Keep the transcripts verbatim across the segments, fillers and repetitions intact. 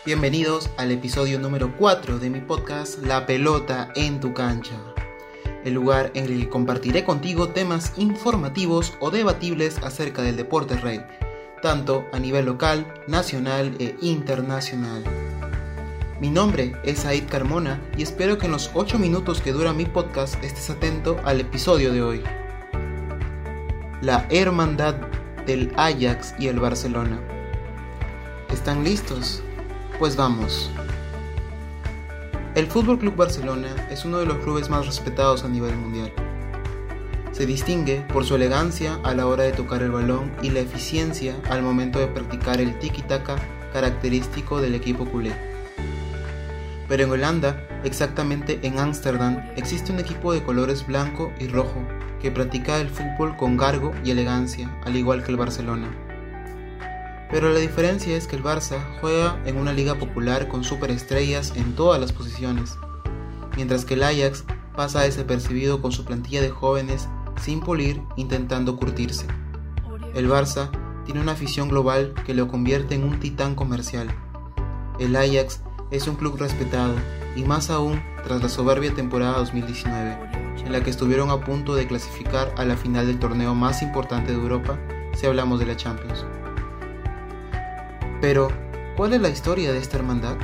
Bienvenidos al episodio número cuatro de mi podcast La Pelota en tu Cancha, el lugar en el que compartiré contigo temas informativos o debatibles acerca del deporte rey, tanto a nivel local, nacional e internacional. Mi nombre es Said Carmona y espero que en los ocho minutos que dura mi podcast estés atento al episodio de hoy. La hermandad del Ajax y el Barcelona. ¿Están listos? Pues vamos. El F C Barcelona es uno de los clubes más respetados a nivel mundial. Se distingue por su elegancia a la hora de tocar el balón y la eficiencia al momento de practicar el tiki-taka característico del equipo culé. Pero en Holanda, exactamente en Ámsterdam, existe un equipo de colores blanco y rojo que practica el fútbol con garbo y elegancia, al igual que el Barcelona. Pero la diferencia es que el Barça juega en una liga popular con superestrellas en todas las posiciones, mientras que el Ajax pasa desapercibido con su plantilla de jóvenes sin pulir, intentando curtirse. El Barça tiene una afición global que lo convierte en un titán comercial. El Ajax es un club respetado, y más aún tras la soberbia temporada dos mil diecinueve, en la que estuvieron a punto de clasificar a la final del torneo más importante de Europa, si hablamos de la Champions. Pero, ¿cuál es la historia de esta hermandad?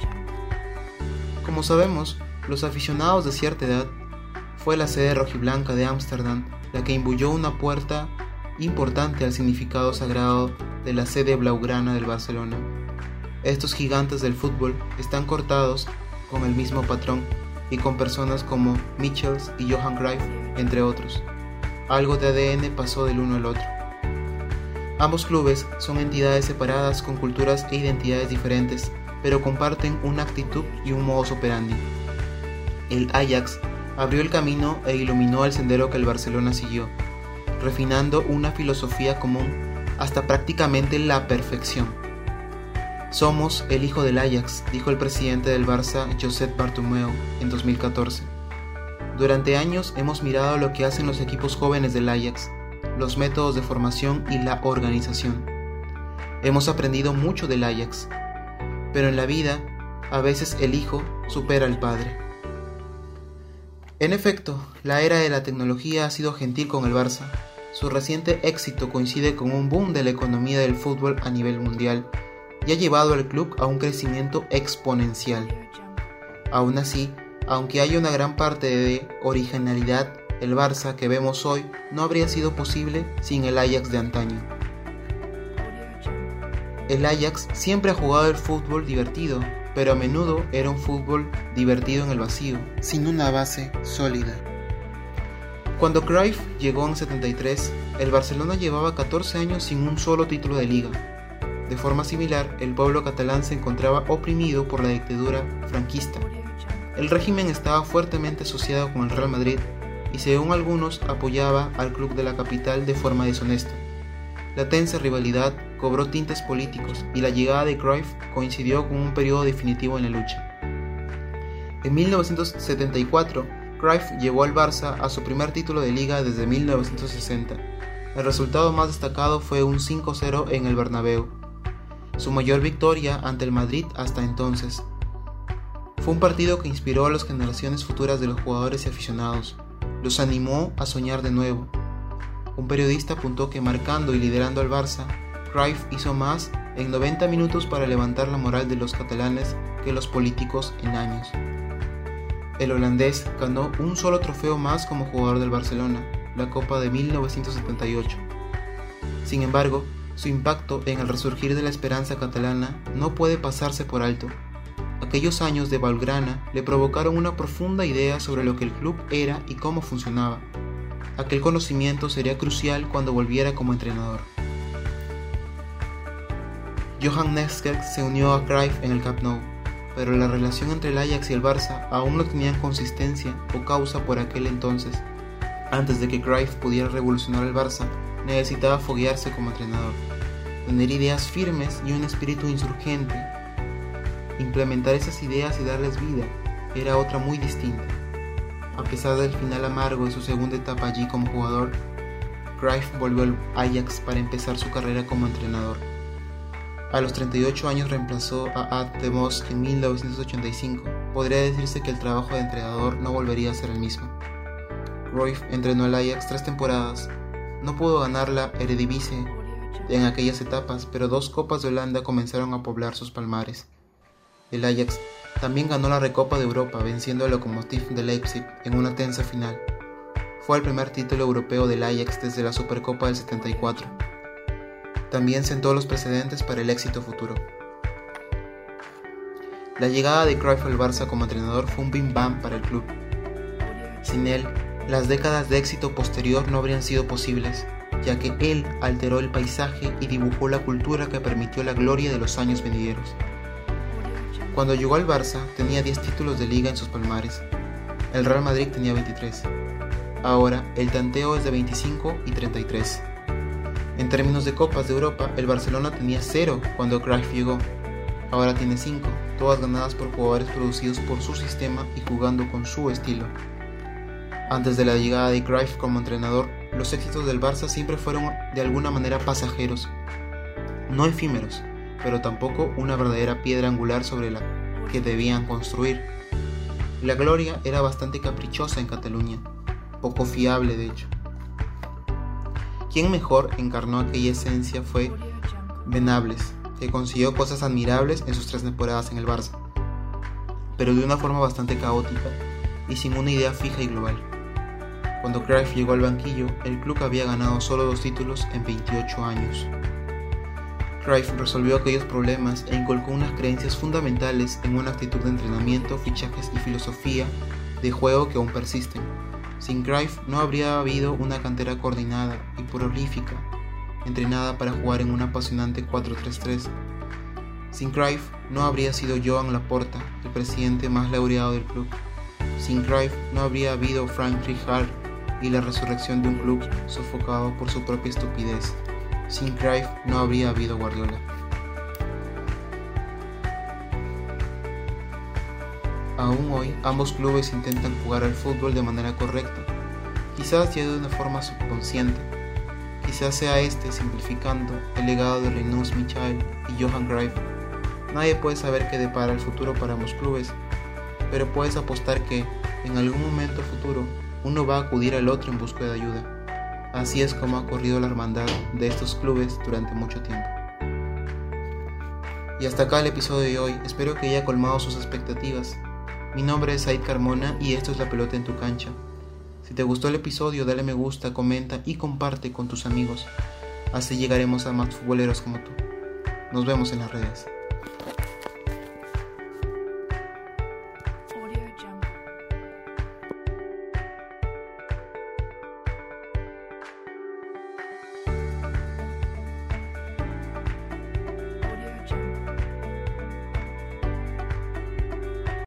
Como sabemos, los aficionados de cierta edad, fue la sede rojiblanca de Ámsterdam la que imbuyó una puerta importante al significado sagrado de la sede blaugrana del Barcelona. Estos gigantes del fútbol están cortados con el mismo patrón y con personas como Michels y Johan Cruyff, entre otros. Algo de A D N pasó del uno al otro. Ambos clubes son entidades separadas con culturas e identidades diferentes, pero comparten una actitud y un modus operandi. El Ajax abrió el camino e iluminó el sendero que el Barcelona siguió, refinando una filosofía común hasta prácticamente la perfección. Somos el hijo del Ajax, dijo el presidente del Barça, Josep Bartomeu, en dos mil catorce. Durante años hemos mirado lo que hacen los equipos jóvenes del Ajax, los métodos de formación y la organización. Hemos aprendido mucho del Ajax, pero en la vida, a veces el hijo supera al padre. En efecto, la era de la tecnología ha sido gentil con el Barça. Su reciente éxito coincide con un boom de la economía del fútbol a nivel mundial y ha llevado al club a un crecimiento exponencial. Aún así, aunque haya una gran parte de originalidad, el Barça que vemos hoy no habría sido posible sin el Ajax de antaño. El Ajax siempre ha jugado el fútbol divertido, pero a menudo era un fútbol divertido en el vacío, sin una base sólida. Cuando Cruyff llegó en setenta y tres, el Barcelona llevaba catorce años sin un solo título de liga. De forma similar, el pueblo catalán se encontraba oprimido por la dictadura franquista. El régimen estaba fuertemente asociado con el Real Madrid y según algunos apoyaba al club de la capital de forma deshonesta. La tensa rivalidad cobró tintes políticos y la llegada de Cruyff coincidió con un periodo definitivo en la lucha. En mil novecientos setenta y cuatro, Cruyff llevó al Barça a su primer título de liga desde mil novecientos sesenta. El resultado más destacado fue un cinco cero en el Bernabéu, su mayor victoria ante el Madrid hasta entonces. Fue un partido que inspiró a las generaciones futuras de los jugadores y aficionados. Los animó a soñar de nuevo. Un periodista apuntó que marcando y liderando al Barça, Cruyff hizo más en noventa minutos para levantar la moral de los catalanes que los políticos en años. El holandés ganó un solo trofeo más como jugador del Barcelona, la Copa de mil novecientos setenta y ocho. Sin embargo, su impacto en el resurgir de la esperanza catalana no puede pasarse por alto. Aquellos años de Blaugrana le provocaron una profunda idea sobre lo que el club era y cómo funcionaba. Aquel conocimiento sería crucial cuando volviera como entrenador. Johan Neeskens se unió a Cruyff en el Camp Nou, pero la relación entre el Ajax y el Barça aún no tenían consistencia o causa por aquel entonces. Antes de que Cruyff pudiera revolucionar el Barça, necesitaba foguearse como entrenador, tener ideas firmes y un espíritu insurgente. Implementar esas ideas y darles vida era otra muy distinta. A pesar del final amargo de su segunda etapa allí como jugador, Cruyff volvió al Ajax para empezar su carrera como entrenador. A los treinta y ocho años reemplazó a Ad de Vos en mil novecientos ochenta y cinco. Podría decirse que el trabajo de entrenador no volvería a ser el mismo. Cruyff entrenó al Ajax tres temporadas. No pudo ganar la Eredivisie en aquellas etapas, pero dos Copas de Holanda comenzaron a poblar sus palmares. El Ajax también ganó la Recopa de Europa, venciendo al Lokomotiv de Leipzig en una tensa final. Fue el primer título europeo del Ajax desde la Supercopa del setenta y cuatro. También sentó los precedentes para el éxito futuro. La llegada de Cruyff al Barça como entrenador fue un bim bam para el club. Sin él, las décadas de éxito posterior no habrían sido posibles, ya que él alteró el paisaje y dibujó la cultura que permitió la gloria de los años venideros. Cuando llegó al Barça, tenía diez títulos de liga en sus palmares. El Real Madrid tenía veintitrés. Ahora, el tanteo es de veinticinco y treinta y tres. En términos de Copas de Europa, el Barcelona tenía cero cuando Cruyff llegó. Ahora tiene cinco, todas ganadas por jugadores producidos por su sistema y jugando con su estilo. Antes de la llegada de Cruyff como entrenador, los éxitos del Barça siempre fueron de alguna manera pasajeros, no efímeros, pero tampoco una verdadera piedra angular sobre la que debían construir. La gloria era bastante caprichosa en Cataluña, poco fiable de hecho. Quien mejor encarnó aquella esencia fue Venables, que consiguió cosas admirables en sus tres temporadas en el Barça, pero de una forma bastante caótica y sin una idea fija y global. Cuando Cruyff llegó al banquillo, el club había ganado solo dos títulos en veintiocho años. Cruyff resolvió aquellos problemas e inculcó unas creencias fundamentales en una actitud de entrenamiento, fichajes y filosofía de juego que aún persisten. Sin Cruyff no habría habido una cantera coordinada y prolífica, entrenada para jugar en un apasionante cuatro tres tres. Sin Cruyff no habría sido Joan Laporta, el presidente más laureado del club. Sin Cruyff no habría habido Frank Rijkaard y la resurrección de un club sofocado por su propia estupidez. Sin Cruyff no habría habido Guardiola. Aún hoy, ambos clubes intentan jugar al fútbol de manera correcta, quizás ya de una forma subconsciente. Quizás sea este, simplificando, el legado de Rinus Michel y Johan Cruyff. Nadie puede saber qué depara el futuro para ambos clubes, pero puedes apostar que, en algún momento futuro, uno va a acudir al otro en busca de ayuda. Así es como ha corrido la hermandad de estos clubes durante mucho tiempo. Y hasta acá el episodio de hoy, espero que haya colmado sus expectativas. Mi nombre es Said Carmona y esto es La Pelota en tu Cancha. Si te gustó el episodio, dale me gusta, comenta y comparte con tus amigos. Así llegaremos a más futboleros como tú. Nos vemos en las redes.